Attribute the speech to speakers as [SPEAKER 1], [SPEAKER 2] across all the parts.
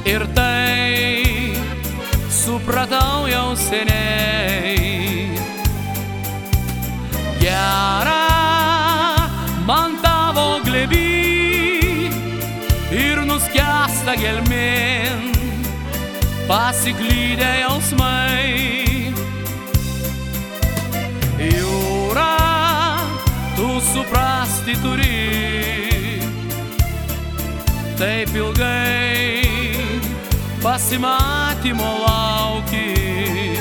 [SPEAKER 1] Ir tai supratau jau seniai. Gera man tavo glėby ir nuskęsta gelmėn pasiklydę jausmai. Jūra, tu suprasti turi, taip ilgai pasimatymo lauki.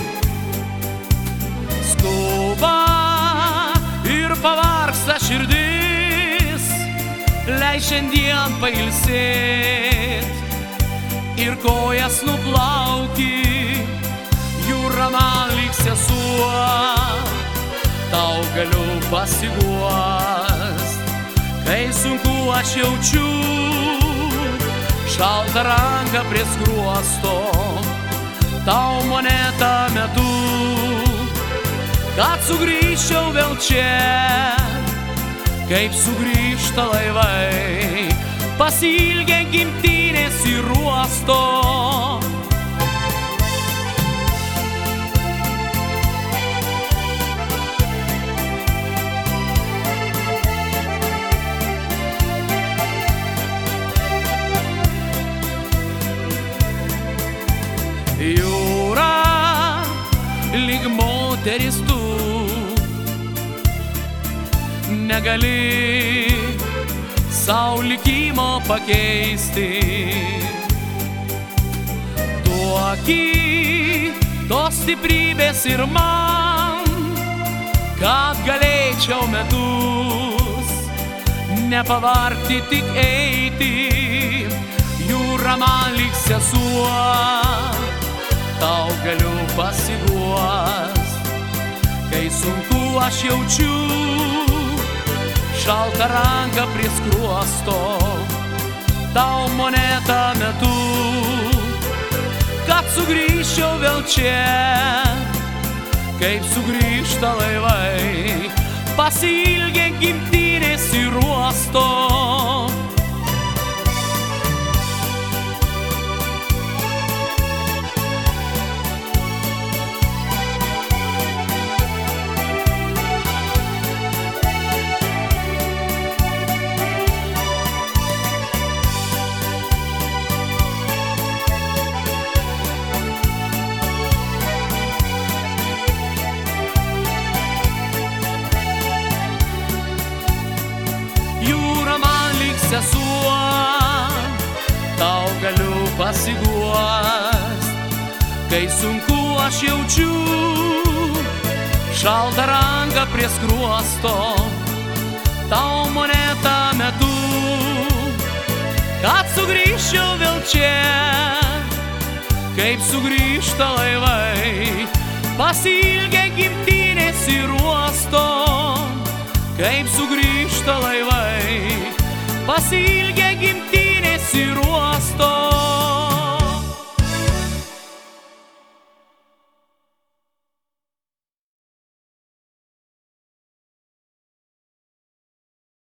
[SPEAKER 1] Skuba ir pavargsta širdis, leis šiandien pailsėt ir kojas nuplauki. Jūra man lyg sesuo, tau galiu pasiguost, kai sunku aš jaučiu šaltą ranką prie skruosto. Tau monetą metu, kad sugrįžčiau vėl čia, kaip sugrįžta laivai, pasiilgę gimtinės ir uosto. Jūra, lyg moteris tu, negali sau likimo pakeisti. Duoki tos stiprybės ir man, kad galėčiau metus nepavargti, tik eiti. Jūra man lyg sesuo, tau galiu pasiguost, kai sunku aš jaučiu šaltą ranką prie skruosto. Tau monetą metu, kad sugrįžčiau vėl čia, kaip sugrįžta laivai, pasiilgę gimtinės ir uosto. Sesuo, tau galiu pasiguost, kai sunku aš jaučiu šaltą ranką prie skruosto. Tau monetą metu, kad sugrįžčiau vėl čia, kaip sugrįžta laivai, pasiilgę gimtinės ir uosto. Kaip sugrįžta laivai, pasiilgę gimtinės ir uosto.